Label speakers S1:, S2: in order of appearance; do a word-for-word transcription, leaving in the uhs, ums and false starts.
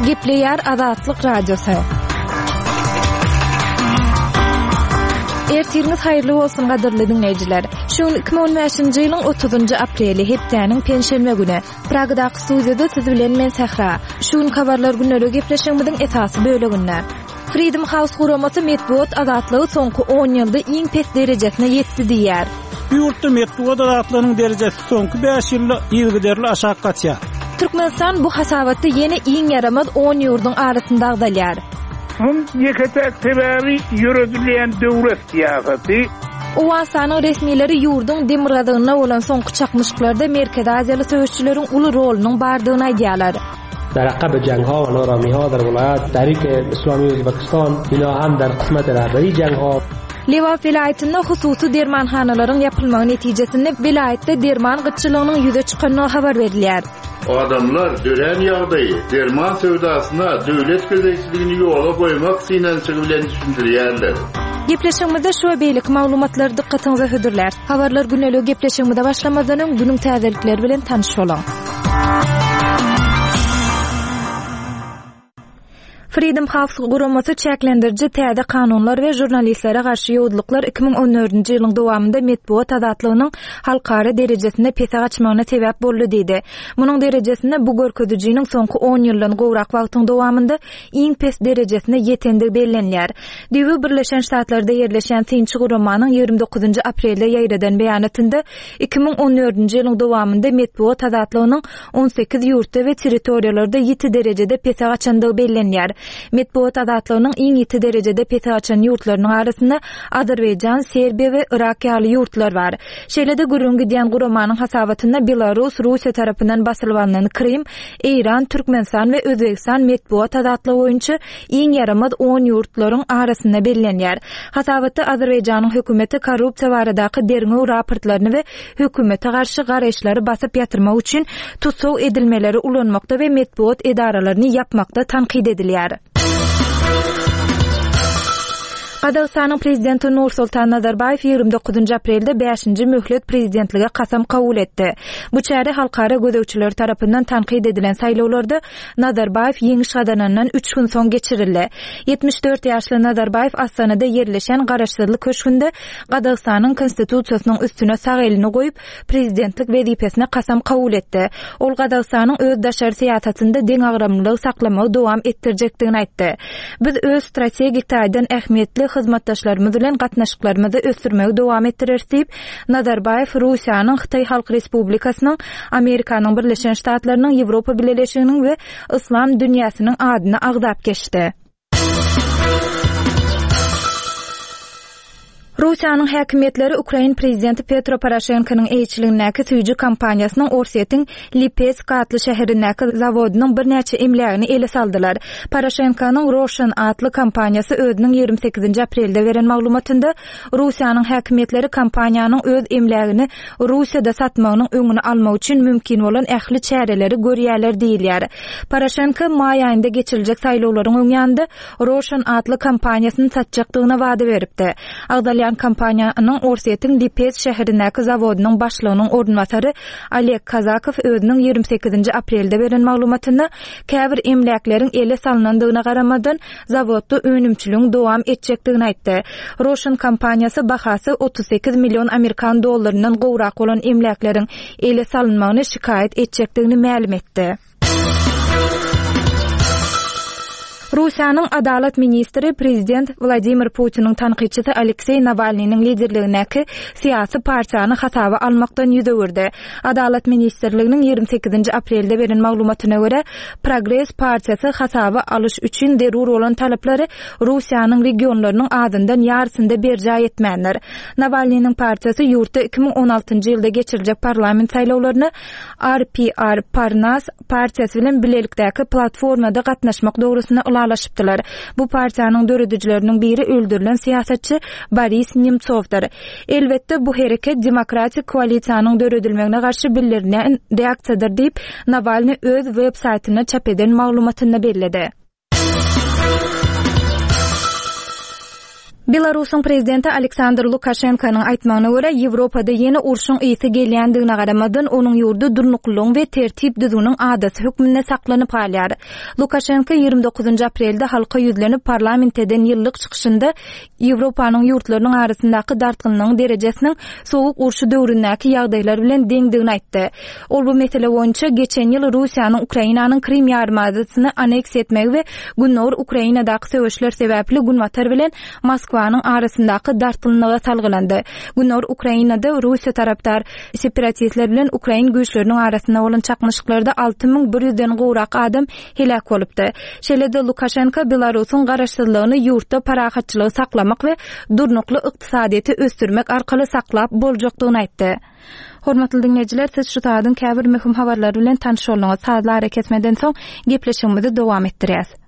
S1: Gepleýär Azatlyk Radiosu. Ertiriniz hayırlı bolsun gadyrly dinleýijiler. Şu iki bin on beşinji ýylyň otuzunjy apreli hepdeniň penşenme güni. Pragadaky studiýada siz bilen men Sehra. Şu gün habarlar günleri gepleşýänmiň esasy böleginde. Freedom House guramasy medeniýet azatlygy soňky on ýylda iň pes derejesine ýetdi diýär.
S2: Ýurtda medeniýet azatlygynyň derejesi soňky beş ýylda ýylgyderli aşağı gatýar.
S1: Türkmenistan bu hasabatda ýene iň yaramaz on ýurduň arasynda dalýar.
S3: Hum yeketek sebebi yürütülen devlet siyaseti.
S1: Owasanyň resmileri ýurduň demirgadygyna bolan soňky çakmyşyklarda Merkezi Aziýaly söýüşçileriň uly rolunyň bardygyny aýdýarlar.
S4: در عقب جنگ ها و نارامی ها در ولایت تحریک اسلامی ازبکستان اینا هم در قسمت رهبری جنگ ها
S1: Lewap vilayetinde hususy dermanhanalaryň yapylmagy netijesinde vilayetde derman gytçylygynyň ýüze çykanyny habar berilýär.
S5: O adamlar dören ýagdaýy derman sowdasyna döwlet gözegçiligini ýola goýmak synançygy bilen düşündirýärler.
S1: Gepleşigimizde şu beýlik maglumatlar dikkatiňize hödürler. Habarlar güneligi gepleşigimizde başlamazdan günüň täzelikleri bilen tanyş bolan. Freedom House guramasy çäklendiriji täze kanunlar we jurnalistlere garşy ýowdulyklar iki bin on dördünji ýylyň dowamında medeniýet azatlygynyň halkara derejesinde pese gaçmagyna sebäp boldy diýdi. Munyň derejesinde bu görkezijiniň soňky on ýyldan gowrak wagtyň dowamında iň pes derejesine ýetendigi bellenýär. Diýip Birleşen Ştatlarda ýerleşen Tinçi guramanyň ýygrimi dokuzunjy aprelde ýaýradan beýanatynda iki bin on dördünji ýylyň dowamında medeniýet azatlygynyň on sekiz ýurtda we territoriýalarda ýeti derejede pese gaçandygy bellenýär. Medeniýet azatlygynyň iň ýeti derejede pese gaçan ýurtlarynyň arasynda Azerbaýjan, Serbiýa we Irak ýaly ýurtlar bar. Şeýlede gürrüň gidýän guramanyň hasabatynda Belarus, Russiýa tarapyndan basylýan Krim, Eýran, Türkmenistan we Özbekistan medeniýet azatlygy boýunça iň yaramaz on ýurtlaryň arasynda bellenýär. Hasabatda Azerbaýjanyň hökümeti korrupsiýa baradaky derňew raportlaryny we hökümete garşy garaşlary basyp ýatyrmak üçin tutsaw edilmeleri ulanmakda we medeniýet edaralaryny ýapmakda tanqid edilýär. Qazaqstanyň prezidenti Nursultan Nazarbayev ýygrimi dokuzunjy aprelde beşinji möhlet prezidentlige kasam kabul etdi. Bu çäre halkara gözegçiler tarapyndan tanqid edilen saýlawlarda Nazarbayev ýeňiş gadanandan üç gün soň geçirildi. yetmiş dört ýaşly Nazarbayev Astanada ýerleşen garaşdyrly köşkünde Qazaqstanyň konstitusiýasynyň üstüne sag elini goýup prezidentlik wezipesine kasam kabul etdi. Ol Qazaqstanyň öz daşary syýasatynda deň agramlylygy saklamagy dowam etdirjekdigini aýtdy. Biz öz strategik taýdan ähmiýetli hyzmatdaşlarymyz bilen gatnaşyklarymyzy ösürmegi dowam etdireriz diýip Nazarbayev Russiýanyň Xitay Halk Respublikasynyň, Amerikanyň Birleşen Ştatlarynyň, Ýewropa Birleşiginiň we İslam dünýäsiniň adyny agdap geçdi. Russiýanyň häkimetleri Ukraina prezidenti Petro Poroshenko'nun eýçiligindäki tüýjü kampaniýasynyň Orsetň Lipetsk atly şäherindäki zawodynyň bir näçe emlegini ele saldylar. Poroshenko'nun Roshan atly kampaniýasy özüniň ýygrimi sekizinji aprelde beren maglumatynda Russiýanyň häkimetleri kampaniýanyň öz emlegini Russiýada satmagynyň öňüni almak üçin mümkin bolan ähli çäreleri görýärler diýilýär. Poroshenko may aýynda geçiriljek saýlawlaryň öňünde Roshan atly kampaniýasyny satjakdygyna wada beripdi. Agdalýan kampaniýanyň Orsetň Lipetsk şäherindäki zawodynyň başlygynyň ornwasary Oleg Kazakov özüniň ýygrimi sekizinji aprelde beren maglumatynda käbir emlekleriň ele salynandygyna garamadan zawodda önümçülüğün dowam etjekdigini aýtdy. Roshan kampaniýasy bahasy otuz sekiz milyon Amerikan dollarynyň gowrak bolan emlekleriň ele salynmagyny şikayet etjekdigini ma'lum etdi. Russiýanyň adalet ministri prezident Vladimir Putin'in tanqidçisi Aleksey Navalny'nin liderligindäki siyasi partiýany hataba almakdan ýüze berdi. Adalet ministrliginiň ýygrimi sekizinji aprelde beren maglumatyna görä, Progress partiýasy hataba alyş üçin derur bolan talaplary Russiýanyň regionlarynyň adyndan ýarysynda berja etmänler. Navalny'nin partiýasy ýurtda iki bin on altynjy ýylda geçiriljek parlament saýlawlaryny R P R Parnas partiýasy bilen bilelikdäki platformada gatnaşmak dogrusyna laşypdylar. Bu partiýanyň döredijleriniň biri öldürilen siýasatçy Boris Nemtsovdur. Elbetde bu hereket demokratik koalisiýanyň döredilmegine garşy bildirilen reaksiýadyr diýip Navalny öz web saýtyna çap eden maglumatynda bellädi. Belarusyň prezidenti Aleksandr Lukashenkanyň aýtmagyna görä, Ýewropada ýene urşuň ýeti gelýändigine garamadan onuň ýurdu durnuklygyň we tertip düzüniň adasy hükmünde saklanyp galýar. Lukashenko ýygrimi dokuzynjy aprelde halka ýüzlenip parlamentden ýyllyk çykyşynda Ýewropanyň ýurtlarynyň arasyndaky dartgynlygyň derejesiniň sowuk urşy döwründäki ýagdaýlar bilen deňdigini aýtdy. Ol bu mesele boýunça geçen ýyl Russiýanyň Ukrainanyň Krim ýarymadasyny aneks etmegi we günnäwir Ukrainadaky söwüşler sebäpli günwatar bilen Moskwanyň arasyndaky dartgynlyga salgylandy. Günnäwir Ukrainada Russiýa tarapdar separatistler bilen Ukrain güýçleriniň arasynda bolan çakmyşyklarda alty ming bir ýüzden gowrak adam helak bolupdy. Şeýle-de Lukashenko Belarusyň garaşsyzlygyny ýurtda parahatçylygy saklamak we durnukly ykdysadyety ösdürmek arkaly saklap boljakdygyny aýtdy. Hormatly dinleyijiler, siz şu taýdan käbir möhüm habarlar bilen tanış bolňyz. Sazlar hareketmeden soň gepleşigimizi dowam etdirýäs.